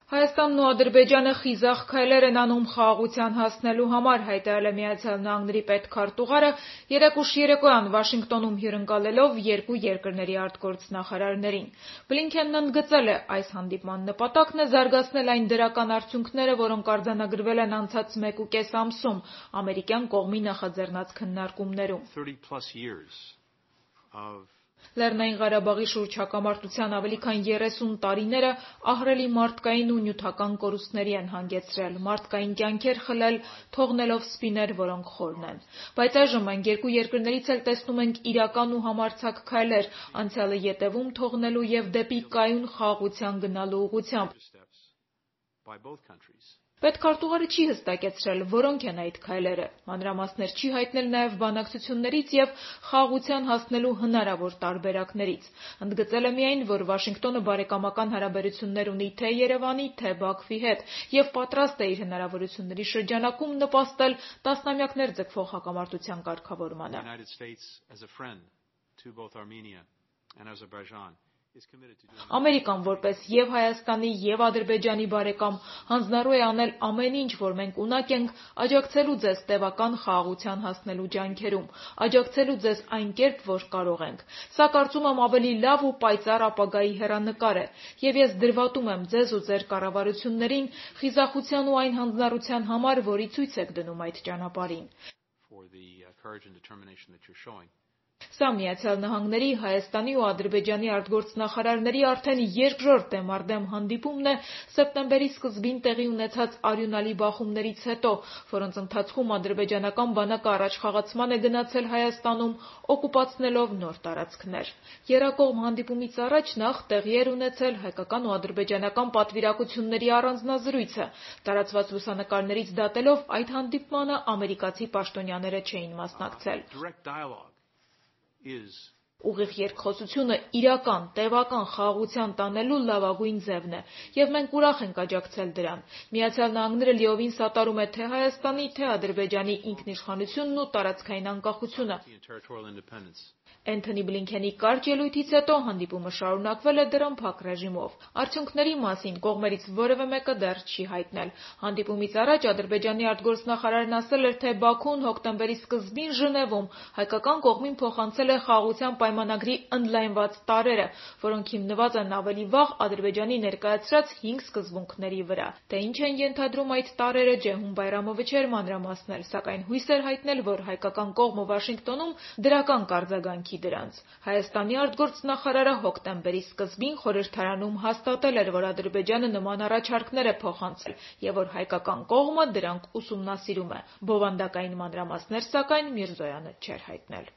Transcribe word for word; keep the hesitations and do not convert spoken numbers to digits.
Հայաստանն ու Ադրբեջանը խիզախ քայլեր են անում խաղաղության հասնելու համար, հայտարարել է Միացյալ Նահանգների պետքարտուղարը երեկ ուշ երեկոյան Վաշինգտոնում հյուրընկալելով երկու երկրների արտգործնախարարներին։ Բլինքենն ընդգծել է, այս հանդիպման նպատակն է զարգացնել այն դրական արդյունքները, որոնք արձանագրվել են անցած մեկ ու կես ամսում ամերիկյան կողմի նախաձեռնած քննարկումներում։ Լեռնային Ղարաբաղի շուրջ հակամարտության ավելի քան երեսուն տարիները ահռելի մարդկային ու նյութական կորուստների են հանգեցրել, մարդկային կյանքեր խլել, թողնելով սպիներ, որոնք խորն են։ Բայց այժմ մենք երկու երկրներից էլ տեսնում ենք իրական ու համարձակ քայլեր, անցյալը ետևում թողնելու և դեպի կայուն խաղաղության գնալու ուղղությամբ։ Պետքարտուղարը չի հստակեցրել, որոնք են այդ քայլերը, մանրամասներ չի հայտնել նաև բանակցություններից և խաղաղության հասնելու հնարավոր տարբերակներից։ Ընդգծել է միայն, որ Վաշինգտոնը բարեկամական հարաբերություններ ունի թե Երևանի, թե Բաքվի հետ և պատրաստ է իր հնարավորությունների շրջանակում նպաստել տասնամյակներ ձգվող հակամարտության կարգավորմանը։ Ամերիկան, որպես և Հայաստանի, և Ադրբեջանի բարեկամ, հանձնառու է անել ամեն ինչ, որ մենք ունակ ենք, աջակցելու ձեզ տևական խաղաղության հասնելու ջանքերում, աջակցելու ձեզ այն կերպ, որ կարող ենք։ Սա, կարծում եմ, ավելի լավ ու պայծառ ապագայի հեռանկար է, և ես դրվատում եմ ձեզ ու ձեր կառավարություններին խիզախության ու այն հանձնառության համար, որի ցույց եք դնում այդ ճանապարհին։ Սա Միացյալ Նահանգների, Հայաստանի ու Ադրբեջանի արտգործնախարարների արդեն երկրորդ դեմառդեմ հանդիպումն է սեպտեմբերի սկզբին տեղի ունեցած արյունալի բախումներից հետո, որոնց ընթացքում ադրբեջանական բանակը առաջխաղացման է գնացել Հայաստանում, օկուպացնելով նոր տարածքներ։ Եռակողմ հանդիպումից առաջ նախ տեղի էր ունեցել հայկական ու ադրբեջանական պատվիրակությունների առանձնազրույցը։ Տարածված լուսանկարներից դատելով, այդ հանդիպմանը ամերիկացի պաշտոնյաները չէին մասնակցել։ Ուղիղ երկխոսությունը իրական, տևական խաղաղության տանելու լավագույն ձևն է, և մենք ուրախ ենք աջակցել դրան։ Միացյալ Նահանգները լիովին սատարում է թե Հայաստանի, թե Ադրբեջանի ինքնիշխանությունն ու տարածքային անկախությունը։ Էնթոնի Բլինքենի կարճ ելույթից հետո հանդիպումը շարունակվել է դռնփակ ռեժիմով։ Արդյունքների մասին կողմերից որևէ մեկը դեռ չի հայտնել։ Հանդիպումից առաջ Ադրբեջանի արտգործնախարարն ասել էր, թե Բաքուն հոկտեմբերի սկզբին Ժնևում հայկական կողմին փոխանցել է խաղաղության պայմանագրի ընդլայնված տարրերը, որոնք հիմնված են ավելի վաղ Ադրբեջանի ներկայացրած հինգ սկզբունքների վրա։ Թե ինչ են ենթադրում այդ տարրերը, Ջեհուն Բայրամովը չէր մանրամասնել, սակայն հույս էր հայտնել, որ հայկական կողմը Վաշինգտոնում դրական կարձագանքի դրանց։ Հայաստանի արտգործնախարարը հոկտեմբերի սկզբին խորհրդարանում հաստատել էր, որ Ադրբեջանը նման առաջարկներ է փոխանցել և որ հայկական կողմը դրանք ուսումնասիրում է։ Բովանդակային մանրամասներ, սակայն, Միրզոյանը չէր հայտնել։